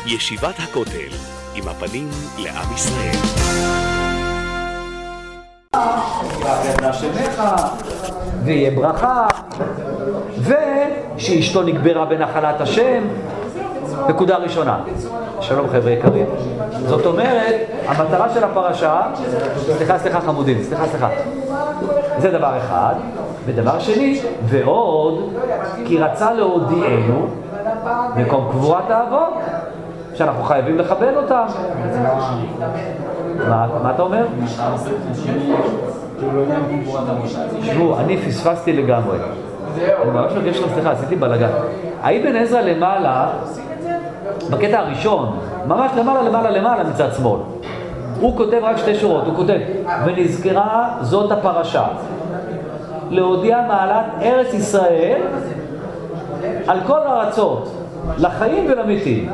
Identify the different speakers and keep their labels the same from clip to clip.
Speaker 1: ישיבת הכותל, עם הפנים לעם ישראל.
Speaker 2: ויהיה ברכה, ושאשתו נגברה בנחלת השם. נקודה ראשונה. שלום חבר'ה יקרים. זאת אומרת, המטרה של הפרשה, סליחה חמודים, סליחה. זה דבר אחד. ודבר שני, ועוד, כי רצה להודיענו מקום קבורת האבות, שאנחנו חייבים לכבד אותם. מה אתה אומר? שבו, אני פספסתי לגמרי. אני ממש מרגיש לכם, סליחה, עשיתי בלגן. האבן עזרא למעלה, בקטע הראשון, ממש למעלה מצד שמאל. הוא כותב רק 2 שורות, הוא כותב, ונזכרה זאת הפרשה. להודיע מעלת ארץ ישראל על כל הארצות, לחיים ולמתים.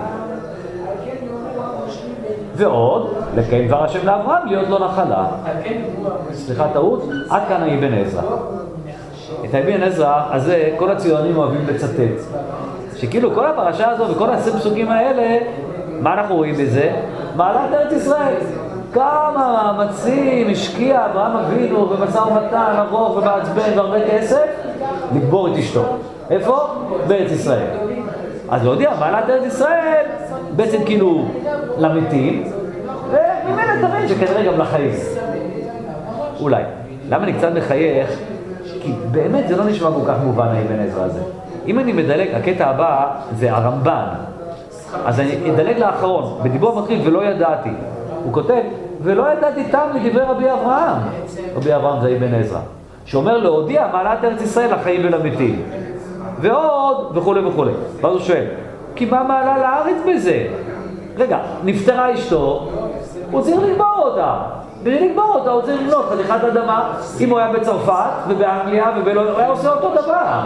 Speaker 2: ועוד, לקיים דבר השם לאברהם, להיות לו נחלה. סליחה טעות, עד כאן האבן עזרא. את האבן עזרא הזה כל הציונים אוהבים לצטט. שכאילו כל הפרשה הזו וכל 20 פסוקים האלה, מה אנחנו רואים בזה? מעלת ארץ ישראל. כמה מאמצים השקיע אברהם אבינו במשא ומתן ארוך ובעצבן והרבה כסף לגבור את אשתו. איפה? בארץ ישראל. אז להודיע, מעלת ארץ ישראל בעצם כאילו למתים, וממילא תבין שכנראה גם לחיים. אולי. למה אני קצת מחייך? כי באמת זה לא נשמע כל כך מובן האבן עזרא הזה. אם אני מדלג, הקטע הבא זה הרמב"ן. אז אני אדלג לאחרון, בדיבור מתחיל ולא ידעתי. הוא כותב, ולא ידעתי תם מדברי רבי אברהם. רבי אברהם זה אבן עזרא. שאומר להודיע מעלת ארץ ישראל לחיים ולמתים. ועוד וכו'. ואז הוא שואל, כי מה מעלה לארץ בזה? רגע, נפטרה אשתו, הוא צריך לגבור אותה. בשביל לגבור אותה, הוא צריך לבנות חתיכת אדמה. אם הוא היה בצרפת ובאנגליה הוא היה עושה אותו דבר.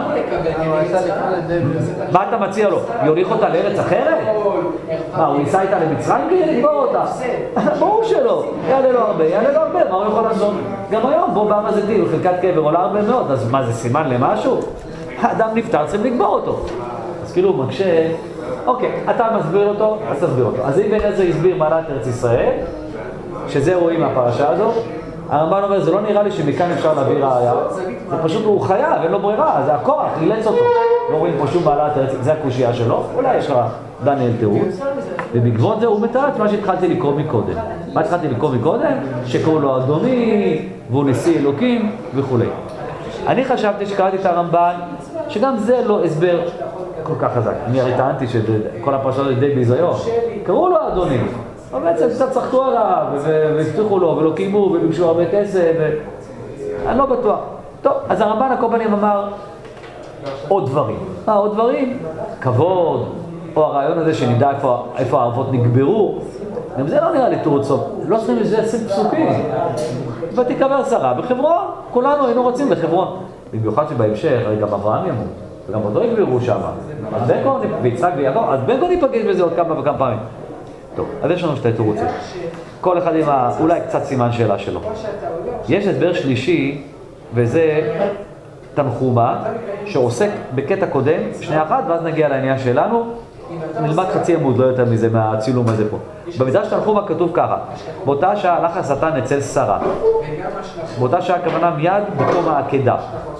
Speaker 2: מה אתה מציע לו? יוליך אותה לארץ אחרת? מה, הוא ייסע איתה למצרים כדי לגבור אותה? ברור שלא. יעלה לו הרבה, מה הוא יכול לעשות? גם היום, בוא בעם הזיתים, חלקת קבר עולה הרבה מאוד, אז מה, זה סימן למשהו? האדם נפטר, צריכים לגבור אותו. אז כאילו הוא מקשה, אוקיי, אתה מסביר אותו, אז תסביר אותו. אז אבן עזרא הסביר מעלת ארץ ישראל, שזה רואים מהפרשה הזו. הרמב"ן אומר, זה לא נראה לי שמכאן אפשר להביא ראיה. זה פשוט הוא חייב, אין לו ברירה, זה הכוח, אילץ אותו. לא רואים פה שום מעלת ארץ, זה הקושייה שלו. אולי יש לך דניאל תירוץ. ובעקבות זה הוא מתאר את מה שהתחלתי לקרוא מקודם. מה התחלתי לקרוא מקודם? שקראו לו אדוני, והוא נשיא אלוקים וכו'. אני חשבתי שקראתי את הרמב"ן, שגם זה לא הסבר כל כך חזק. אני הרי טענתי שכל הפרשה זה די ביזיון. קראו לו אדוני. אבל בעצם קצת צחקו עליו, והבטיחו לו, ולא קיימו, וביקשו הרבה כסף, אני לא בטוח. טוב, אז הרמב"ן הקובנים אמר עוד דברים. עוד דברים? כבוד, או הרעיון הזה שנדע איפה האבות נגברו. גם זה לא נראה לי תירוצות. לא צריכים לזה 20 פסוקים. ותיקבר שרה בחברון. כולנו היינו רוצים לחברון. במיוחד שבהמשך, הרי גם אברהם ימות, וגם אותו יגברו שם. אז בן-גוריון ויצחק ויעקב, אז בן-גוריון ייפגש בזה עוד כמה וכמה פעמים. טוב, אז יש לנו 2 תירוצים. כל אחד עם אולי קצת סימן שאלה שלו. יש הסבר שלישי, וזה תנחומה, שעוסק בקטע קודם, 2-1, ואז נגיע לעניין שלנו. נלמד חצי עמוד, לא יותר מזה, מהצילום הזה פה. במדרש תנחומה כתוב ככה, באותה שעה הלך השטן אצל שרה. באותה שעה הכוונה מיד בתום העקדה.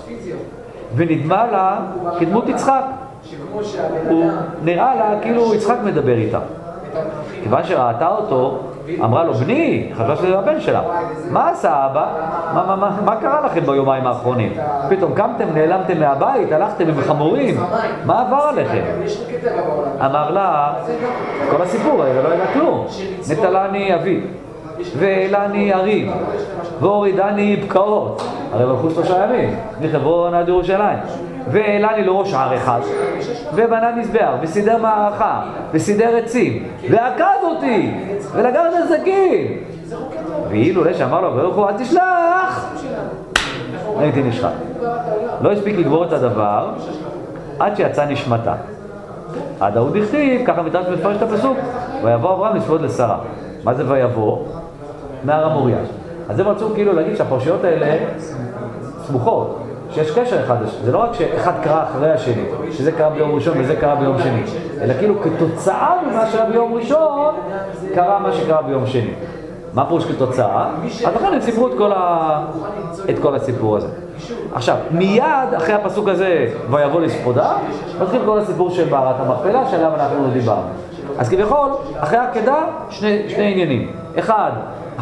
Speaker 2: ונדמה לה כדמות יצחק. הוא נראה לה כאילו יצחק מדבר איתה. כיוון שראתה אותו, אמרה לו, בני, חשבה שזה הבן שלה. מה עשה אבא? מה קרה לכם ביומיים האחרונים? פתאום קמתם, נעלמתם מהבית, הלכתם עם חמורים. מה עבר עליכם? אמר לה, כל הסיפור, לא היה כלום. נטלני אבי, והעלני הרים, והורידני בקעות. הרי הלכו 3 ימים, מחברון עד ירושלים. והעלני לראש הר אחד, ובנה מזבח, וסידר מערכה, וסידר עצים, ועקד אותי, ולגר את הזקים. ואילו שאמר לו, ברוך הוא, אל תשלח. הייתי נשחק. לא הספיק לגבור את הדבר, עד שיצא נשמתה. עד ההוא דכתיב, ככה מדרש מפרש את הפסוק, ויבוא אברהם לשפוט לשרה. מה זה ויבוא? מהר המוריה. אז זה רצו כאילו להגיד שהפרשיות האלה סמוכות. שיש קשר אחד, זה לא רק שאחד קרה אחרי השני, שזה קרה ביום ראשון וזה קרה ביום שני, אלא כאילו כתוצאה ממה שהיה ביום ראשון, קרה מה שקרה ביום שני. מה פירוש כתוצאה? אז לכן הם סיפרו את כל הסיפור הזה. עכשיו, מיד אחרי הפסוק הזה, ויבוא לספודה, מתחיל כל הסיפור של מערת המכפלה, שעליו אנחנו לא דיברנו. אז כביכול, אחרי העקדה, שני עניינים. אחד,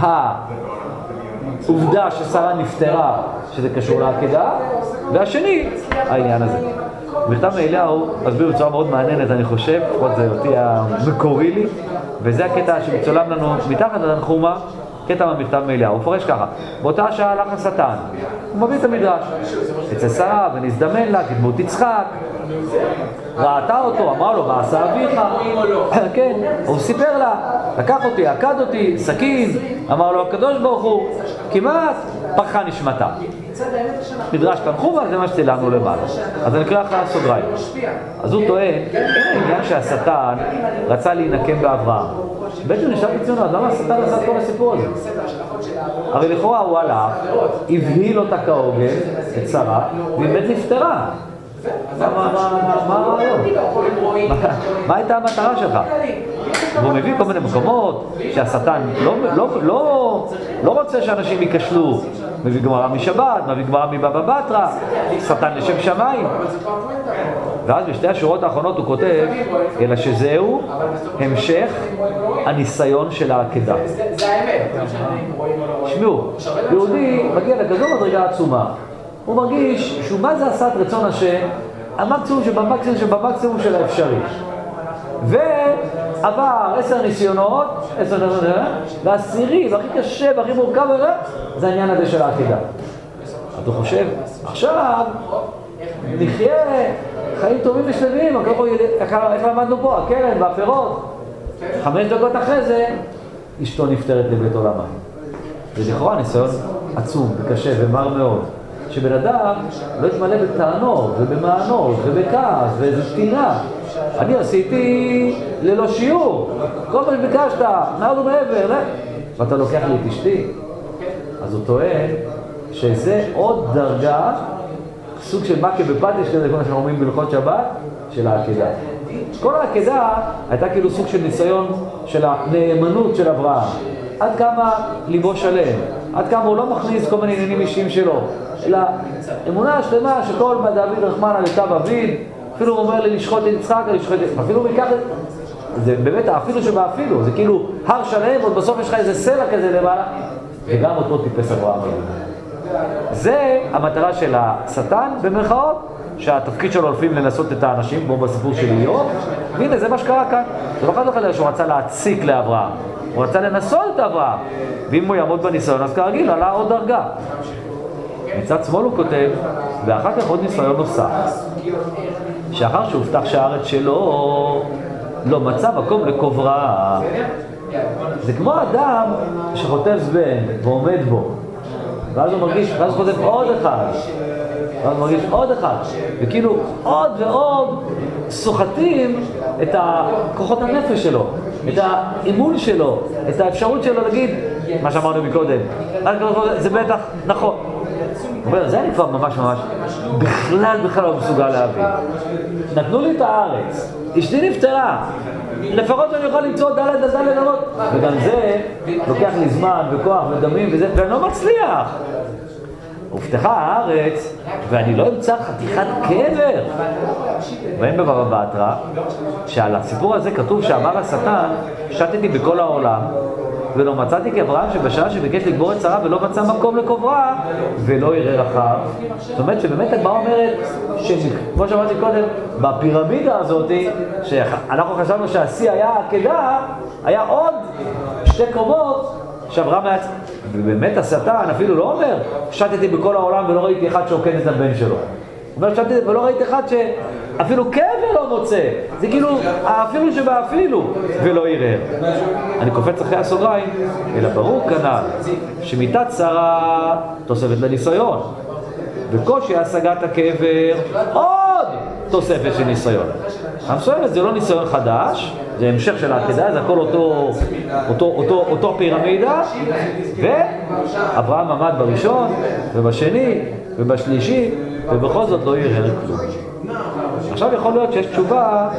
Speaker 2: העובדה ששרה נפטרה, שזה קשור לעקדה, והשני, העניין הזה. מכתב מאליהו מסביר בצורה מאוד מעניינת, אני חושב, לפחות זה אותי המקורי לי, וזה הקטע שמצולם לנו מתחת לתנחומה, קטע מהמכתב מאליהו. הוא מפרש ככה: באותה שעה הלך השטן, הוא מביא את המדרש אצל שרה ונזדמן לה כדמות יצחק, ראתה אותו, אמרה לו, מה עשה אביך? כן, הוא סיפר לה, לקח אותי, עקד אותי, סכין, אמר לו הקדוש ברוך הוא, כמעט פרחה נשמתה. מדרש תנחומה, זה מה שצילמנו למעלה. אז אני אקרא אחרי הסוגריים. אז הוא טוען, העניין שהשטן רצה להינקם באברהם. בעצם נשאר בציונות, למה השטן עשה את כל הסיפור הזה? הרי לכאורה הוא הלך, הבהיל אותה כהוגן, את שרה, והיא באמת נפטרה. מה הרעיון? מה הייתה המטרה שלך? והוא מביא כל מיני מקומות שהשטן לא רוצה שאנשים ייכשלו. מביא גמרא משבת, מביא גמרא מבבא בתרא, שטן לשם שמיים. ואז בשתי השורות האחרונות הוא כותב, אלא שזהו המשך הניסיון של העקדה. שמעו, יהודי מגיע לכזו מדרגה עצומה. הוא מרגיש שהוא מה זה עשה את רצון השם, המקסימום שבמקסימום של האפשרי. ועבר 10 ניסיונות, והעשירי, והכי קשה, והכי מורכב, זה העניין הזה של העקדה. אז הוא חושב, עכשיו נחיה חיים טובים ושלמים, איך למדנו פה, הקרן והפירות. 5 דקות אחרי זה, אשתו נפטרת לבית עולמה. זה לכאורה ניסיון עצום וקשה ומר מאוד. שבן אדם לא יתמלא בטענות ובמענות ובכעס ואיזו שתינה. אני עשיתי ללא שיעור, כל מה שביקשת, מעל ומעבר, ואתה לוקח לי את אשתי. אז הוא טוען שזה עוד דרגה, סוג של מכה בפטיש כזה, כמו שאנחנו אומרים בהלכות שבת, של העקדה. כל העקדה הייתה כאילו סוג של ניסיון של הנאמנות של אברהם. עד כמה ליבו שלם, עד כמה הוא לא מכניס כל מיני עניינים אישיים שלו, אלא אמונה שלמה שכל מה דוד רחמנא לכתב אביו, אפילו הוא אומר לי לשחוט את יצחק, אפילו הוא ייקח את... זה באמת האפילו שבאפילו, זה כאילו הר שלם, עוד בסוף יש לך איזה סלע כזה למעלה, וגם אותו טיפס אברהם. זה המטרה של השטן, במרכאות, שהתפקיד שלו לפעמים לנסות את האנשים, כמו בסיפור של איוב, והנה זה מה שקרה כאן. זה לא חד וחלק שהוא רצה להציק לאברהם, הוא רצה לנסות את אברהם, ואם הוא יעמוד בניסיון, אז כרגיל, עלה עוד דרגה. מצד שמאל הוא כותב, ואחר כך עוד ניסיון נוסף, שאחר שהובטח שהארץ שלו לא מצא מקום לקוברה. זה כמו אדם שחוטב זבן ועומד בו, ואז הוא מרגיש, ואז הוא חוטב עוד אחד, ואז הוא מרגיש עוד אחד, וכאילו עוד ועוד סוחטים את כוחות הנפש שלו, את האימון שלו, את האפשרות שלו להגיד, מה שאמרנו מקודם, זה בטח נכון. הוא אומר, זה אני כבר ממש בכלל לא מסוגל להבין. נתנו לי את הארץ, אשתי נפטרה, לפחות אני יכול למצוא דלת לראות, וגם זה לוקח לי זמן וכוח ודמים וזה, ואני לא מצליח. הובטחה הארץ, ואני לא אמצא חתיכת קבר. ואין בבבא בתרא, שעל הסיפור הזה כתוב שאמר השטן, שתתי בכל העולם, ולא מצאתי כאברהם שבשעה שביקש לגבור את שרה ולא מצא מקום לקוברה, ולא יראה רחב. זאת אומרת שבאמת הגמרא אומרת, כמו שאמרתי קודם, בפירמידה הזאת, שאנחנו חשבנו שהשיא היה העקדה, היה עוד 2 קומות, שאברהם היה... ובאמת השטן אפילו לא אומר, שתתי בכל העולם ולא ראיתי אחד שעוקד את הבן שלו. הוא אומר, שתתי ולא ראיתי אחד שאפילו קבר לא מוצא. זה כאילו, אפילו שבאפילו, ולא יראה. אני קופץ אחרי הסוגריים, אלא ברור כנ"ל, שמיתת שרה תוספת לניסיון. וקושי השגת הקבר, עוד תוספת של ניסיון. המסוימת זה לא ניסיון חדש, זה המשך של העקדה, זה הכל אותו פירמידה, ואברהם עמד בראשון, ובשני, ובשלישי, ובכל זאת לא יראה כלום. עכשיו יכול להיות שיש תשובה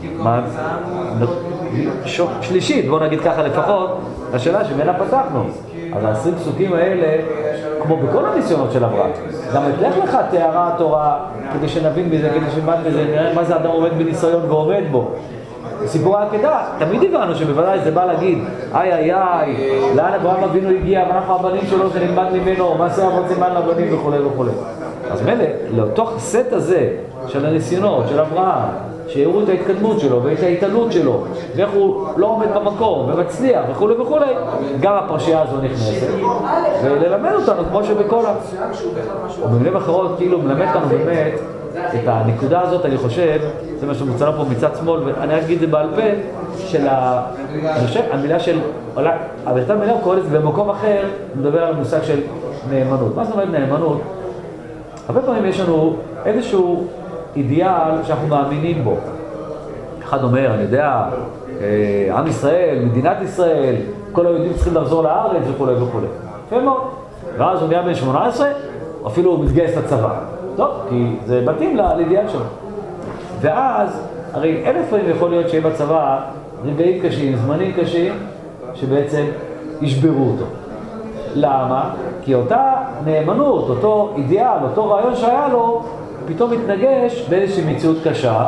Speaker 2: שלישית, בוא נגיד ככה לפחות, לשאלה שמנה פתחנו. אז ה-20 פסוקים האלה, כמו בכל הניסיונות של אברהם, גם אתלך לך תארה התורה, כדי שנבין בזה, כדי שנלמד בזה, נראה מה זה אדם עומד בניסיון ועומד בו. סיפור העקדה, תמיד הבנו שבוודאי זה בא להגיד, איי, לאן אברהם אבינו הגיע, ואנחנו הבנים שלו שנלמד ממנו, מה זה אבות סימן לבנים וכו' וכו'. אז מלא, לתוך הסט הזה של הניסיונות של אברהם, שיראו את ההתקדמות שלו ואת ההתעלות שלו, ואיך הוא לא עומד במקום ומצליח וכו' וכו', גם הפרשייה הזו נכנסת, וללמד אותנו כמו שבכל ובמילים אחרות, כאילו מלמד אותנו באמת את הנקודה הזאת, אני חושב, זה מה שמוצא לנו פה מצד שמאל, ואני אגיד את זה בעל פה, אני חושב, המילה של, אבל את המילה הוא קורא לזה במקום אחר, מדבר על מושג של נאמנות. מה זאת אומרת נאמנות? הרבה פעמים יש לנו איזשהו אידיאל שאנחנו מאמינים בו. אחד אומר, אני יודע, עם ישראל, מדינת ישראל, כל היהודים צריכים לחזור לארץ וכו' וכו'. יפה מאוד. ואז הוא נהיה בן 18, אפילו הוא מתגייס לצבא. טוב, כי זה מתאים לאידיאל שלו. ואז, הרי אלף פעמים יכול להיות שיהיה בצבא רגעים קשים, זמנים קשים, שבעצם ישברו אותו. למה? כי אותה נאמנות, אותו אידיאל, אותו רעיון שהיה לו, פתאום מתנגש באיזושהי מציאות קשה,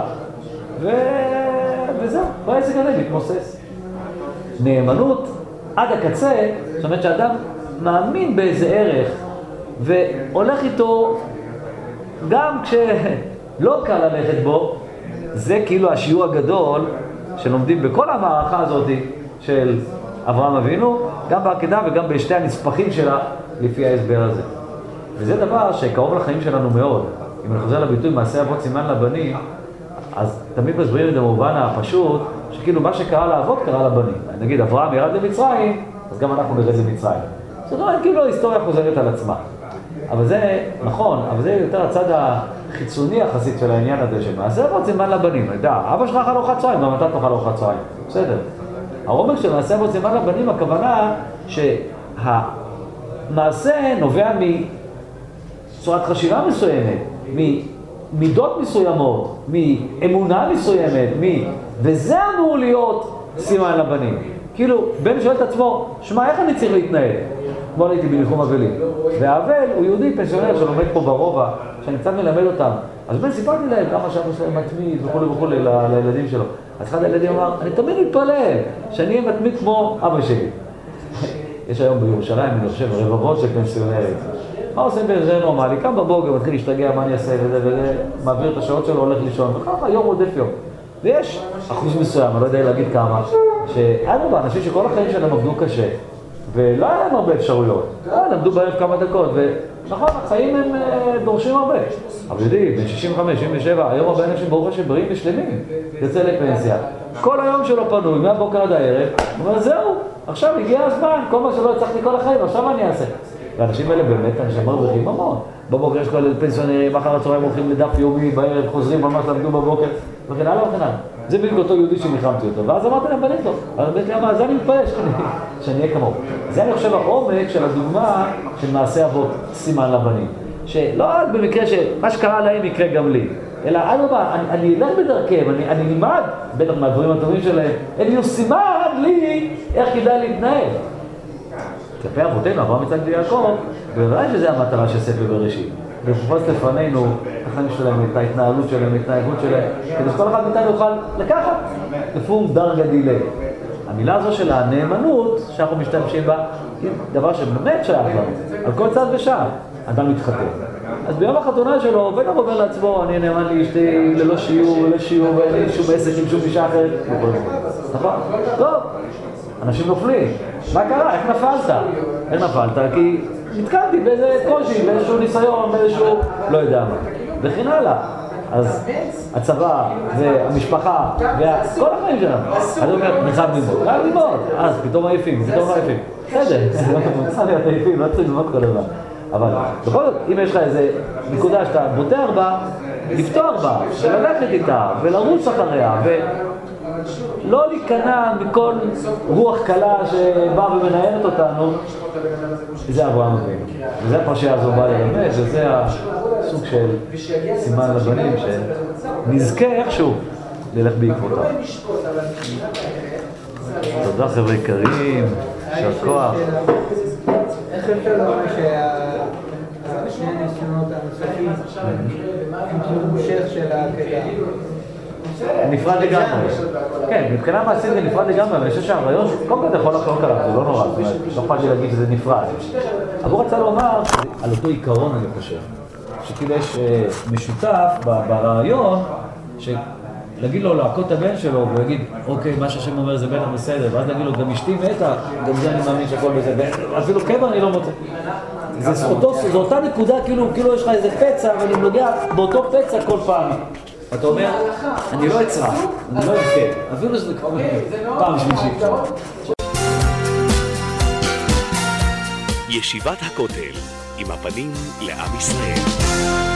Speaker 2: וזהו, בעסק הזה מתמוסס. נאמנות עד הקצה, זאת אומרת שאדם מאמין באיזה ערך, והולך איתו, גם כשלא קל ללכת בו, זה כאילו השיעור הגדול שלומדים בכל המערכה הזאת של אברהם אבינו, גם בעקדה וגם בשתי הנספחים שלה לפי ההסבר הזה. וזה דבר שקרוב לחיים שלנו מאוד. אם אני חוזר לביטוי מעשה אבות סימן לבנים, אז תמיד מסבירים את המובן הפשוט, שכאילו מה שקרה לאבות קרה לבנים. נגיד אברהם ירד למצרים, אז גם אנחנו נרד למצרים. זאת אומרת, כאילו ההיסטוריה חוזרת על עצמה. אבל זה נכון, אבל זה יותר הצד החיצוני יחסית של העניין הזה, שמעשה אבות סימן לבנים. אני יודע, אבא שלך אכל ארוחת צהריים, גם אתה תאכל ארוחת צהריים. בסדר. הרומק של מעשה אבות סימן לבנים, הכוונה שהמעשה נובע מצורת חשיבה מסוימת, ממידות מסוימות, מאמונה מסוימת, וזה אמור להיות סימן לבנים. כאילו, בן שואל את עצמו, שמע, איך אני צריך להתנהל? כמו הייתי בניחום אבלים. והאבל הוא יהודי פנסיונר שלומד פה ברובע, שאני קצת מלמד אותם. אז בן סיפרתי להם כמה שאבא שלהם מתמיד וכו' לילדים שלו. אז אחד הילדים אמר, אני תמיד מתפלל שאני אהיה מתמיד כמו אבא שלי. יש היום בירושלים, אני חושב, רבבות של פנסיונרים. מה עושים בזה נורמלי? קם בבוקר, מתחיל להשתגע מה אני אעשה וזה, מעביר את השעות שלו, הולך לישון, וככה יום רודף יום. ויש אחוז מסוים, אני לא יודע להגיד כמה, שהיינו באנשים שכל החיים שלהם עבדו קשה, ולא היה להם הרבה אפשרויות. למדו בערב כמה דקות, ונכון, החיים הם דורשים הרבה. אבל יודעים, בין 65, 67, היום הרבה אנשים ברוך השם בריאים ושלמים, יוצא לפנסיה. כל היום שלו פנוי, מהבוקר עד הערב, הוא אומר, זהו, עכשיו הגיע הזמן, כל מה שלא הצלחתי כל החיים, עכשיו אני אעשה. והאנשים האלה באמת, אנשים מרוויחים המון. בבוקר יש כל פנסיונרים, אחר הצהריים הולכים לדף יומי, בערב חוזרים ממש למדו בבוקר, וכן הלאה וכן הלאה. זה בדיוק אותו יהודי שניחמתי אותו, ואז אמרתי להם בנית לו, אבל בית לי אמר, זה אני מתפלל שאני אהיה כמוהו. זה אני חושב העומק של הדוגמה של מעשה אבות סימן לבנים. שלא רק במקרה שמה שקרה להם יקרה גם לי, אלא אני אלך בדרכם, אני נלמד, בטח מהדברים הטובים שלהם, הם יהיו סימן לי איך כדאי להתנהל. כלפי אבותינו, אברהם יצחק ויעקב, בוודאי שזה המטרה של ספר בראשית. לפרוס לפנינו את החיים שלהם, את ההתנהלות שלהם, את ההתנהגות שלהם, כדי שכל אחד מאיתנו יוכל לקחת לפום דרגה דילה. המילה הזו של הנאמנות שאנחנו משתמשים בה, היא דבר שבאמת שייך לנו, על כל צד ושעה. אדם מתחתן. אז ביום החתונה שלו, בטח אומר לעצמו, אני נאמן לאשתי ללא שיעור, ואין לי שום עסק עם שום אישה אחרת. נכון? טוב. אנשים נופלים. מה קרה? איך נפלת? איך נפלת? כי נתקלתי באיזה קושי, באיזשהו ניסיון, באיזשהו לא יודע מה. וכן הלאה. אז הצבא והמשפחה וכל החיים שלנו. אני אומר, נחב ללמוד. רק ללמוד. אז פתאום עייפים, פתאום לא עייפים. בסדר. צריך להיות עייפים, לא צריך ללמוד כל הזמן. אבל בכל זאת, אם יש לך איזה נקודה שאתה בוטח בה, לפתוח בה, וללכת איתה, ולרוץ אחריה, לא להיכנע מכל רוח קלה שבאה ומנהלת אותנו, זה אברהם אבינו. וזה הפרשייה הזו באה ללמד, וזה סוג של סימן לבנים, שנזכה איכשהו ללך בעקבותיו. תודה חבר'ה יקרים, יישר כוח.
Speaker 3: איך אפשר לומר שהשני הניסיונות הנוספים הם המשך של העקדה?
Speaker 2: נפרד לגמרי. כן, מבחינה מעשית זה נפרד לגמרי, אבל אני חושב שהרעיון, קודם כל אתה יכול לחלוק עליו, זה לא נורא, זאת אומרת, לא יכולתי להגיד שזה נפרד. אבל הוא רצה לומר, על אותו עיקרון אני חושב, שכאילו יש משותף ברעיון, להגיד לו להכות את הבן שלו, ולהגיד, אוקיי, מה שהשם אומר זה בטח בסדר, ואז להגיד לו, גם אשתי מתה, גם זה אני מאמין שהכל בסדר, אפילו קבר אני לא מוצא. זו אותה נקודה, כאילו יש לך איזה פצע, ואני נוגע באותו פצע כל פעם. אתה אומר, אני לא אצרח, אני לא אבכה, אפילו שזה כבר פעם שלישית.
Speaker 1: ישיבת הכותל, עם הפנים לעם ישראל.